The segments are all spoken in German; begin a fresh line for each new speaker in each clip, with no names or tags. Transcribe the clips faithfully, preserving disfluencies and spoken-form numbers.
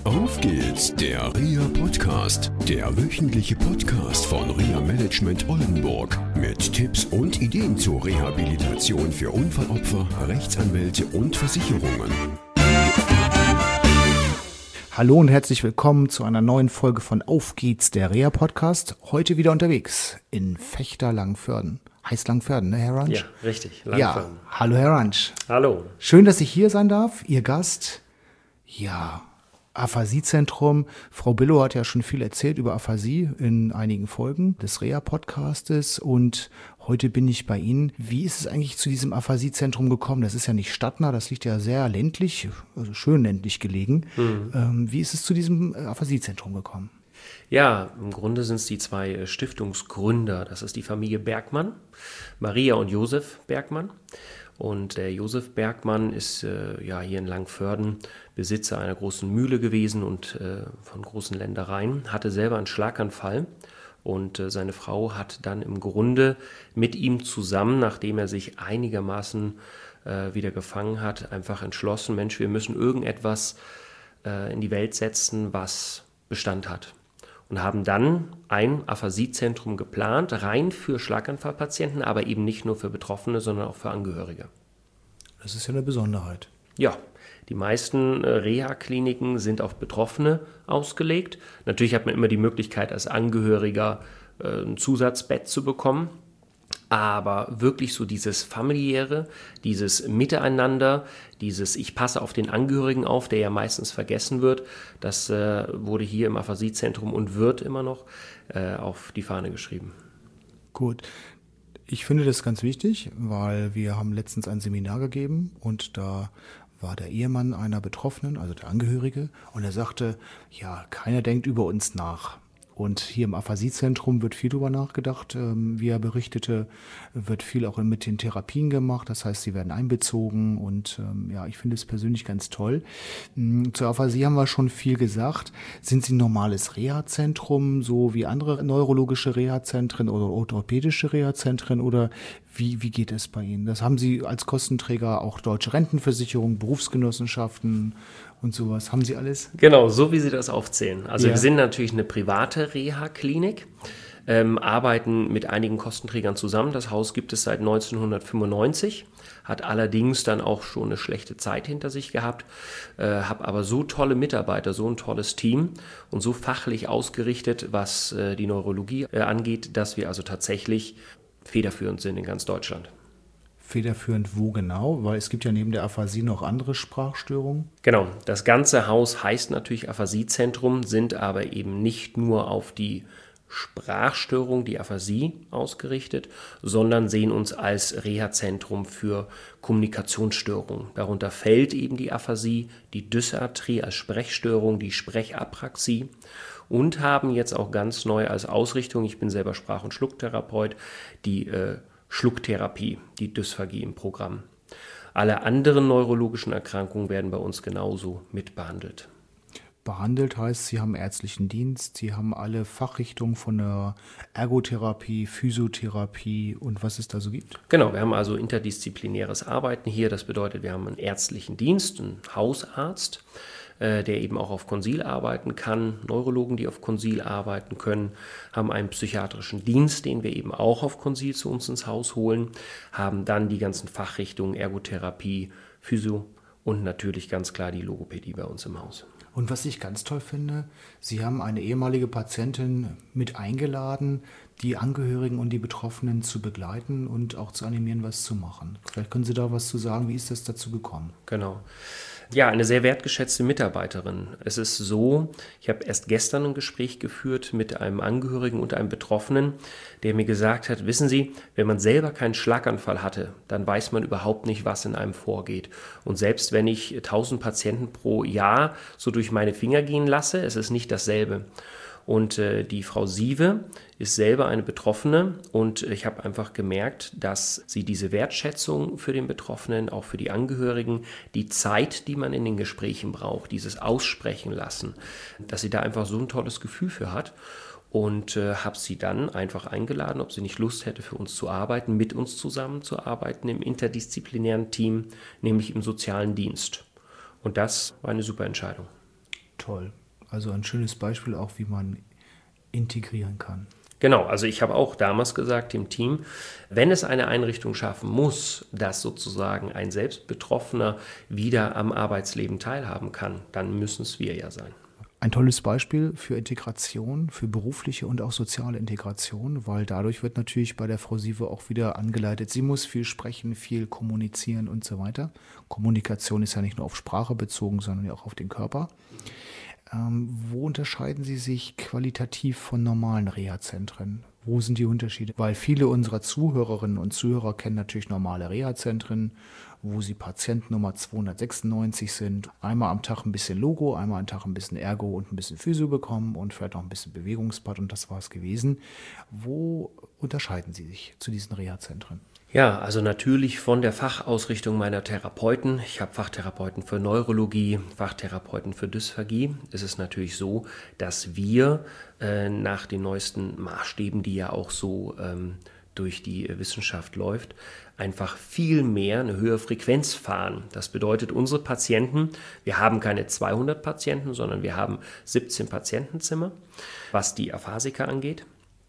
Auf geht's, der R E A Podcast, der wöchentliche Podcast von R E A Management Oldenburg mit Tipps und Ideen zur Rehabilitation für Unfallopfer, Rechtsanwälte und Versicherungen.
Hallo und herzlich willkommen zu einer neuen Folge von Auf geht's, der R E A Podcast. Heute wieder unterwegs in Vechta-Langförden. Heißt Langförden, ne, Herr Ransch?
Ja, richtig, Langförden.
Ja, hallo Herr Ransch.
Hallo.
Schön, dass ich hier sein darf, Ihr Gast. Ja, Aphasiezentrum. Frau Billow hat ja schon viel erzählt über Aphasie in einigen Folgen des R E A-Podcastes und heute bin ich bei Ihnen. Wie ist es eigentlich zu diesem Aphasiezentrum gekommen? Das ist ja nicht stadtnah, das liegt ja sehr ländlich, also schön ländlich gelegen. Mhm. Ähm, wie ist es zu diesem Aphasiezentrum gekommen?
Ja, im Grunde sind es die zwei Stiftungsgründer. Das ist die Familie Bergmann, Maria und Josef Bergmann. Und der Josef Bergmann ist äh, ja hier in Langförden Besitzer einer großen Mühle gewesen und äh, von großen Ländereien, hatte selber einen Schlaganfall und äh, seine Frau hat dann im Grunde mit ihm zusammen, nachdem er sich einigermaßen äh, wieder gefangen hat, einfach entschlossen, Mensch, wir müssen irgendetwas äh, in die Welt setzen, was Bestand hat. Und haben dann ein Aphasiezentrum geplant, rein für Schlaganfallpatienten, aber eben nicht nur für Betroffene, sondern auch für Angehörige.
Das ist ja eine Besonderheit.
Ja, die meisten Reha-Kliniken sind auf Betroffene ausgelegt. Natürlich hat man immer die Möglichkeit, als Angehöriger ein Zusatzbett zu bekommen. Aber wirklich so dieses familiäre, dieses Miteinander, dieses ich passe auf den Angehörigen auf, der ja meistens vergessen wird, das äh, wurde hier im Aphasiezentrum und wird immer noch äh, auf die Fahne geschrieben.
Gut. Ich finde das ganz wichtig, weil wir haben letztens ein Seminar gegeben und da war der Ehemann einer Betroffenen, also der Angehörige, und er sagte, ja, keiner denkt über uns nach. Und hier im Aphasiezentrum wird viel drüber nachgedacht. Wie er berichtete, wird viel auch mit den Therapien gemacht. Das heißt, sie werden einbezogen und ja, ich finde es persönlich ganz toll. Zur Aphasie haben wir schon viel gesagt. Sind Sie ein normales Reha-Zentrum, so wie andere neurologische Reha-Zentren oder orthopädische Reha-Zentren oder wie, wie geht es bei Ihnen? Das haben Sie als Kostenträger auch Deutsche Rentenversicherung, Berufsgenossenschaften und sowas. Haben Sie alles?
Genau, so wie Sie das aufzählen. Also
Ja.
wir sind natürlich eine private Reha-Klinik, ähm, arbeiten mit einigen Kostenträgern zusammen. Das Haus gibt es seit neunzehnhundertfünfundneunzig, hat allerdings dann auch schon eine schlechte Zeit hinter sich gehabt, äh, habe aber so tolle Mitarbeiter, so ein tolles Team und so fachlich ausgerichtet, was äh, die Neurologie äh, angeht, dass wir also tatsächlich federführend sind in ganz Deutschland.
Federführend wo genau? Weil es gibt ja neben der Aphasie noch andere Sprachstörungen.
Genau, das ganze Haus heißt natürlich Aphasiezentrum, sind aber eben nicht nur auf die Sprachstörung, die Aphasie ausgerichtet, sondern sehen uns als Reha-Zentrum für Kommunikationsstörungen. Darunter fällt eben die Aphasie, die Dysarthrie als Sprechstörung, die Sprechapraxie und haben jetzt auch ganz neu als Ausrichtung, ich bin selber Sprach- und Schlucktherapeut, die äh, Schlucktherapie, die Dysphagie im Programm. Alle anderen neurologischen Erkrankungen werden bei uns genauso mitbehandelt.
Behandelt heißt, Sie haben ärztlichen Dienst, Sie haben alle Fachrichtungen von der Ergotherapie, Physiotherapie und was es da so gibt.
Genau, wir haben also interdisziplinäres Arbeiten hier. Das bedeutet, wir haben einen ärztlichen Dienst, einen Hausarzt, äh, der eben auch auf Konsil arbeiten kann, Neurologen, die auf Konsil arbeiten können, haben einen psychiatrischen Dienst, den wir eben auch auf Konsil zu uns ins Haus holen, haben dann die ganzen Fachrichtungen Ergotherapie, Physio und natürlich ganz klar die Logopädie bei uns im Haus.
Und was ich ganz toll finde, Sie haben eine ehemalige Patientin mit eingeladen, die Angehörigen und die Betroffenen zu begleiten und auch zu animieren, was zu machen. Vielleicht können Sie da was zu sagen, wie ist das dazu gekommen?
Genau. Ja, eine sehr wertgeschätzte Mitarbeiterin. Es ist so, ich habe erst gestern ein Gespräch geführt mit einem Angehörigen und einem Betroffenen, der mir gesagt hat, wissen Sie, wenn man selber keinen Schlaganfall hatte, dann weiß man überhaupt nicht, was in einem vorgeht. Und selbst wenn ich tausend Patienten pro Jahr so durch meine Finger gehen lasse, es ist nicht dasselbe. Und äh, die Frau Siewe ist selber eine Betroffene und ich habe einfach gemerkt, dass sie diese Wertschätzung für den Betroffenen, auch für die Angehörigen, die Zeit, die man in den Gesprächen braucht, dieses Aussprechen lassen, dass sie da einfach so ein tolles Gefühl für hat. Und äh, habe sie dann einfach eingeladen, ob sie nicht Lust hätte, für uns zu arbeiten, mit uns zusammenzuarbeiten im interdisziplinären Team, nämlich im sozialen Dienst. Und das war eine super Entscheidung.
Toll. Also ein schönes Beispiel auch, wie man integrieren kann.
Genau, also ich habe auch damals gesagt dem Team, wenn es eine Einrichtung schaffen muss, dass sozusagen ein Selbstbetroffener wieder am Arbeitsleben teilhaben kann, dann müssen es wir ja sein.
Ein tolles Beispiel für Integration, für berufliche und auch soziale Integration, weil dadurch wird natürlich bei der Frau Siewe auch wieder angeleitet, sie muss viel sprechen, viel kommunizieren und so weiter. Kommunikation ist ja nicht nur auf Sprache bezogen, sondern ja auch auf den Körper. Ähm, wo unterscheiden Sie sich qualitativ von normalen Reha-Zentren? Wo sind die Unterschiede? Weil viele unserer Zuhörerinnen und Zuhörer kennen natürlich normale Reha-Zentren, wo sie Patientennummer zweihundertsechsundneunzig sind, einmal am Tag ein bisschen Logo, einmal am Tag ein bisschen Ergo und ein bisschen Physio bekommen und vielleicht noch ein bisschen Bewegungsbad und das war es gewesen. Wo unterscheiden Sie sich zu diesen Reha-Zentren?
Ja, also natürlich von der Fachausrichtung meiner Therapeuten. Ich habe Fachtherapeuten für Neurologie, Fachtherapeuten für Dysphagie. Es ist natürlich so, dass wir äh, nach den neuesten Maßstäben, die ja auch so ähm, durch die Wissenschaft läuft, einfach viel mehr eine höhere Frequenz fahren. Das bedeutet, unsere Patienten, wir haben keine zweihundert Patienten, sondern wir haben siebzehn Patientenzimmer, was die Aphasiker angeht.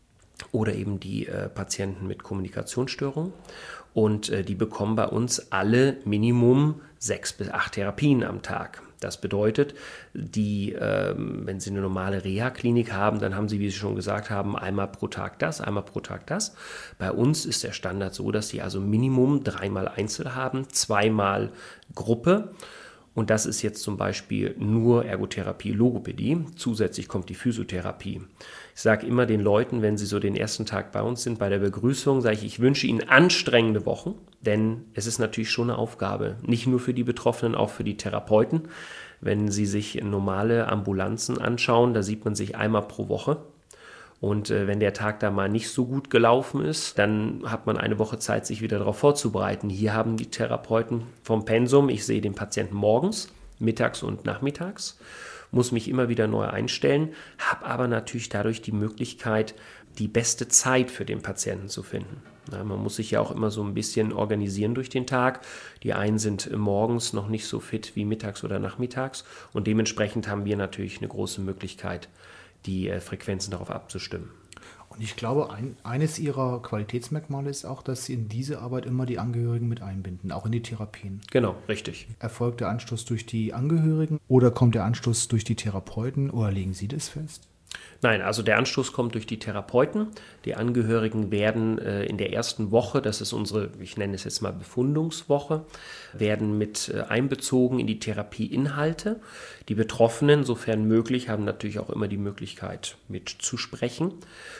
Oder eben die äh, Patienten mit Kommunikationsstörungen. Und äh, die bekommen bei uns alle Minimum sechs bis acht Therapien am Tag. Das bedeutet, die, äh, wenn Sie eine normale Reha-Klinik haben, dann haben Sie, wie Sie schon gesagt haben, einmal pro Tag das, einmal pro Tag das. Bei uns ist der Standard so, dass Sie also Minimum dreimal Einzel haben, zweimal Gruppe. Und das ist jetzt zum Beispiel nur Ergotherapie, Logopädie. Zusätzlich kommt die Physiotherapie. Ich sage immer den Leuten, wenn sie so den ersten Tag bei uns sind, bei der Begrüßung, sage ich, ich wünsche Ihnen anstrengende Wochen, denn es ist natürlich schon eine Aufgabe, nicht nur für die Betroffenen, auch für die Therapeuten. Wenn Sie sich normale Ambulanzen anschauen, da sieht man sich einmal pro Woche. Und äh, wenn der Tag da mal nicht so gut gelaufen ist, dann hat man eine Woche Zeit, sich wieder darauf vorzubereiten. Hier haben die Therapeuten vom Pensum, ich sehe den Patienten morgens, mittags und nachmittags, muss mich immer wieder neu einstellen, habe aber natürlich dadurch die Möglichkeit, die beste Zeit für den Patienten zu finden. Ja, man muss sich ja auch immer so ein bisschen organisieren durch den Tag. Die einen sind morgens noch nicht so fit wie mittags oder nachmittags und dementsprechend haben wir natürlich eine große Möglichkeit, die äh, Frequenzen darauf abzustimmen.
Und ich glaube, ein, eines Ihrer Qualitätsmerkmale ist auch, dass Sie in diese Arbeit immer die Angehörigen mit einbinden, auch in die Therapien.
Genau, richtig.
Erfolgt der Anstoß durch die Angehörigen oder kommt der Anstoß durch die Therapeuten oder legen Sie das fest?
Nein, also der Anstoß kommt durch die Therapeuten. Die Angehörigen werden äh, in der ersten Woche, das ist unsere, ich nenne es jetzt mal Befundungswoche, werden mit äh, einbezogen in die Therapieinhalte. Die Betroffenen, sofern möglich, haben natürlich auch immer die Möglichkeit mitzusprechen.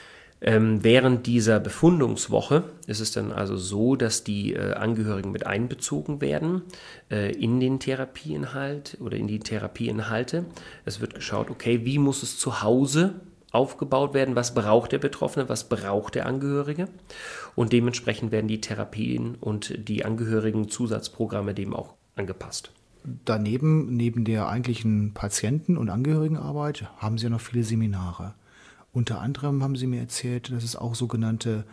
Ähm, während dieser Befundungswoche ist es dann also so, dass die äh, Angehörigen mit einbezogen werden äh, in den Therapieinhalt oder in die Therapieinhalte. Es wird geschaut, okay, wie muss es zu Hause aufgebaut werden, was braucht der Betroffene, was braucht der Angehörige und dementsprechend werden die Therapien und die Angehörigen Zusatzprogramme dem auch angepasst.
Daneben, neben der eigentlichen Patienten- und Angehörigenarbeit, haben Sie ja noch viele Seminare. Unter anderem haben Sie mir erzählt, dass es auch sogenannte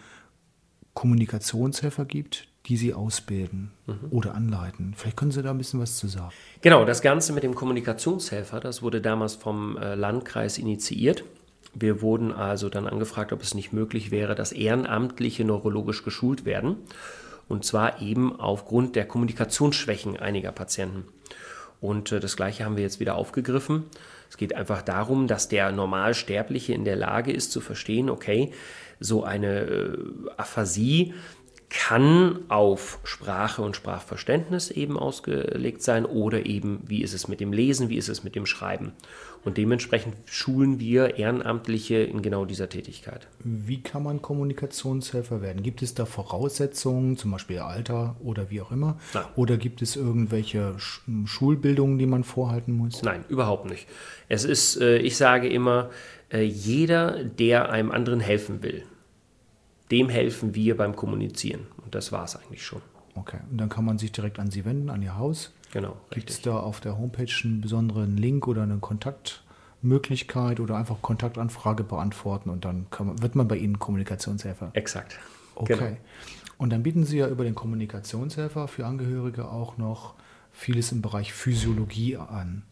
Kommunikationshelfer gibt, die Sie ausbilden mhm. oder anleiten. Vielleicht können Sie da ein bisschen was zu sagen.
Genau, das Ganze mit dem Kommunikationshelfer, das wurde damals vom Landkreis initiiert. Wir wurden also dann angefragt, ob es nicht möglich wäre, dass Ehrenamtliche neurologisch geschult werden. Und zwar eben aufgrund der Kommunikationsschwächen einiger Patienten. Und das Gleiche haben wir jetzt wieder aufgegriffen. Es geht einfach darum, dass der Normalsterbliche in der Lage ist zu verstehen, okay, so eine äh, Aphasie kann auf Sprache und Sprachverständnis eben ausgelegt sein oder eben, wie ist es mit dem Lesen, wie ist es mit dem Schreiben. Und dementsprechend schulen wir Ehrenamtliche in genau dieser Tätigkeit.
Wie kann man Kommunikationshelfer werden? Gibt es da Voraussetzungen, zum Beispiel Alter oder wie auch immer? Nein. Oder gibt es irgendwelche Schulbildungen, die man vorhalten muss?
Nein, überhaupt nicht. Es ist, ich sage immer, jeder, der einem anderen helfen will, dem helfen wir beim Kommunizieren. Und das war es eigentlich schon.
Okay, und dann kann man sich direkt an Sie wenden, an Ihr Haus.
Genau.
Gibt es da auf der Homepage einen besonderen Link oder eine Kontaktmöglichkeit oder einfach Kontaktanfrage beantworten und dann kann man, wird man bei Ihnen Kommunikationshelfer?
Exakt.
Okay.
Genau.
Und dann bieten Sie ja über den Kommunikationshelfer für Angehörige auch noch vieles im Bereich Physiologie an.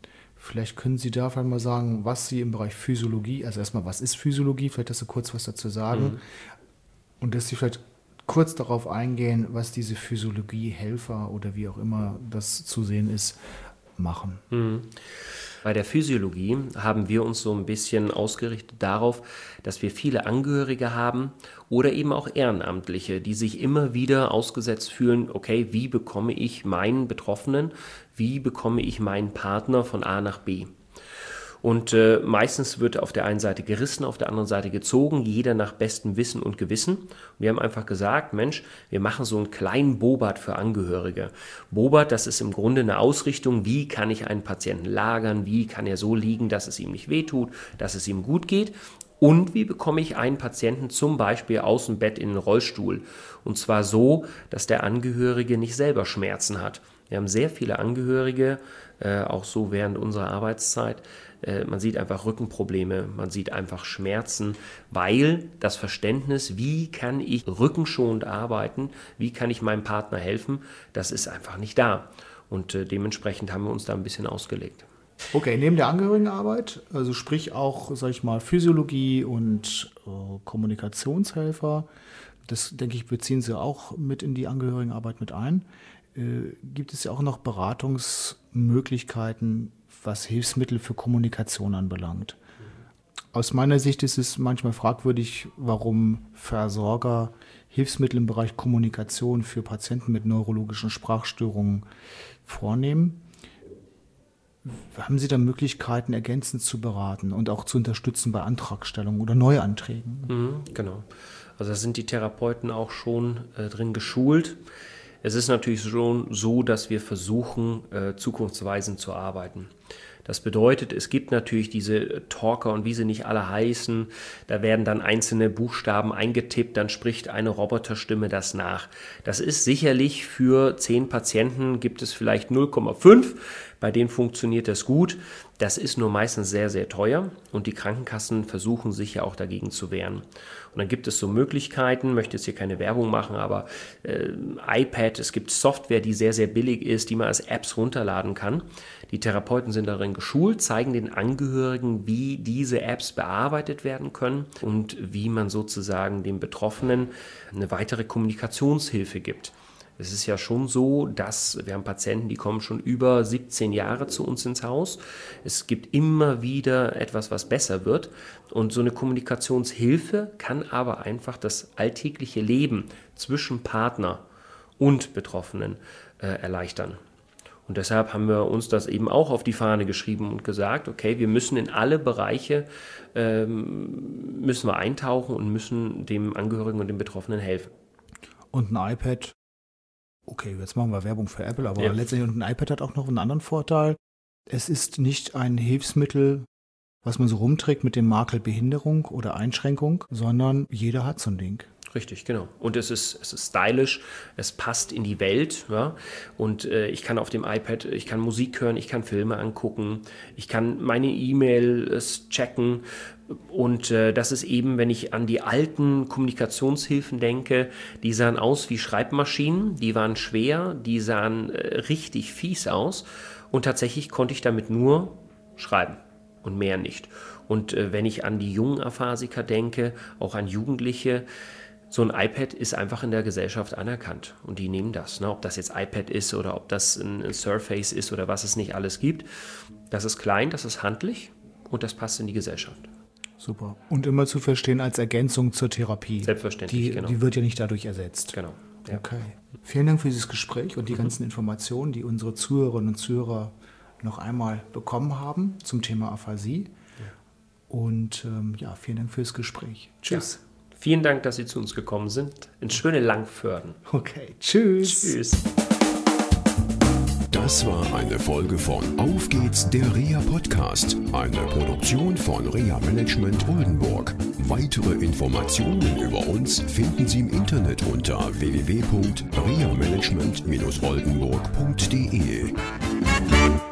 Vielleicht können Sie da vielleicht mal sagen, was Sie im Bereich Physiologie, also erstmal, was ist Physiologie? Vielleicht, dass Sie kurz was dazu sagen. Mhm. Und dass Sie vielleicht kurz darauf eingehen, was diese Physiologiehelfer oder wie auch immer das zu sehen ist, machen.
Mhm. Bei der Physiologie haben wir uns so ein bisschen ausgerichtet darauf, dass wir viele Angehörige haben oder eben auch Ehrenamtliche, die sich immer wieder ausgesetzt fühlen, okay, wie bekomme ich meinen Betroffenen, wie bekomme ich meinen Partner von A nach B? Und äh, meistens wird auf der einen Seite gerissen, auf der anderen Seite gezogen, jeder nach bestem Wissen und Gewissen. Und wir haben einfach gesagt, Mensch, wir machen so einen kleinen Bobat für Angehörige. Bobat, das ist im Grunde eine Ausrichtung, wie kann ich einen Patienten lagern, wie kann er so liegen, dass es ihm nicht wehtut, dass es ihm gut geht. Und wie bekomme ich einen Patienten zum Beispiel aus dem Bett in den Rollstuhl? Und zwar so, dass der Angehörige nicht selber Schmerzen hat. Wir haben sehr viele Angehörige, äh, auch so während unserer Arbeitszeit. Äh, man sieht einfach Rückenprobleme, man sieht einfach Schmerzen, weil das Verständnis, wie kann ich rückenschonend arbeiten, wie kann ich meinem Partner helfen, das ist einfach nicht da. Und äh, dementsprechend haben wir uns da ein bisschen ausgelegt.
Okay, neben der Angehörigenarbeit, also sprich auch, sag ich mal, Physiologie und äh, Kommunikationshelfer, das, denke ich, beziehen Sie auch mit in die Angehörigenarbeit mit ein. Äh, gibt es ja auch noch Beratungsmöglichkeiten, was Hilfsmittel für Kommunikation anbelangt. Aus meiner Sicht ist es manchmal fragwürdig, warum Versorger Hilfsmittel im Bereich Kommunikation für Patienten mit neurologischen Sprachstörungen vornehmen. Haben Sie da Möglichkeiten, ergänzend zu beraten und auch zu unterstützen bei Antragstellungen oder Neuanträgen?
Mhm, genau. Also da sind die Therapeuten auch schon äh, drin geschult. Es ist natürlich schon so, dass wir versuchen, äh, zukunftsweisend zu arbeiten. Das bedeutet, es gibt natürlich diese Talker und wie sie nicht alle heißen, da werden dann einzelne Buchstaben eingetippt, dann spricht eine Roboterstimme das nach. Das ist sicherlich für zehn Patienten gibt es vielleicht null Komma fünf, bei denen funktioniert das gut. Das ist nur meistens sehr, sehr teuer und die Krankenkassen versuchen sich ja auch dagegen zu wehren. Und dann gibt es so Möglichkeiten, möchte jetzt hier keine Werbung machen, aber äh, iPad, es gibt Software, die sehr, sehr billig ist, die man als Apps runterladen kann. Die Therapeuten sind darin geschult, zeigen den Angehörigen, wie diese Apps bearbeitet werden können und wie man sozusagen dem Betroffenen eine weitere Kommunikationshilfe gibt. Es ist ja schon so, dass wir haben Patienten, die kommen schon über siebzehn Jahre zu uns ins Haus. Es gibt immer wieder etwas, was besser wird. Und so eine Kommunikationshilfe kann aber einfach das alltägliche Leben zwischen Partner und Betroffenen äh, erleichtern. Und deshalb haben wir uns das eben auch auf die Fahne geschrieben und gesagt, okay, wir müssen in alle Bereiche ähm, müssen wir eintauchen und müssen dem Angehörigen und dem Betroffenen helfen.
Und ein iPad, okay, jetzt machen wir Werbung für Apple, aber
ja.
letztendlich ein iPad hat auch noch einen anderen Vorteil. Es ist nicht ein Hilfsmittel, was man so rumträgt mit dem Makel Behinderung oder Einschränkung, sondern jeder hat so ein Ding.
Richtig, genau. Und es ist, es ist stylisch, es passt in die Welt. Ja? Und äh, ich kann auf dem iPad, ich kann Musik hören, ich kann Filme angucken, ich kann meine E-Mails checken. Und äh, das ist eben, wenn ich an die alten Kommunikationshilfen denke, die sahen aus wie Schreibmaschinen, die waren schwer, die sahen äh, richtig fies aus. Und tatsächlich konnte ich damit nur schreiben und mehr nicht. Und äh, wenn ich an die jungen Aphasiker denke, auch an Jugendliche, so ein iPad ist einfach in der Gesellschaft anerkannt und die nehmen das. Ne? Ob das jetzt iPad ist oder ob das ein Surface ist oder was es nicht alles gibt. Das ist klein, das ist handlich und das passt in die Gesellschaft.
Super. Und immer zu verstehen als Ergänzung zur Therapie.
Selbstverständlich,
die,
genau.
Die wird ja nicht dadurch ersetzt.
Genau. Ja.
Okay. Vielen Dank für dieses Gespräch und die mhm. ganzen Informationen, die unsere Zuhörerinnen und Zuhörer noch einmal bekommen haben zum Thema Aphasie. Ja. Und ähm, ja, vielen Dank fürs Gespräch. Tschüss.
Ja. Vielen Dank, dass Sie zu uns gekommen sind. In schöne Langförden.
Okay, tschüss.
Tschüss.
Das war eine Folge von Auf geht's, der R E A Podcast, eine Produktion von R E A Management Oldenburg. Weitere Informationen über uns finden Sie im Internet unter w w w punkt reamanagement Bindestrich oldenburg punkt d e.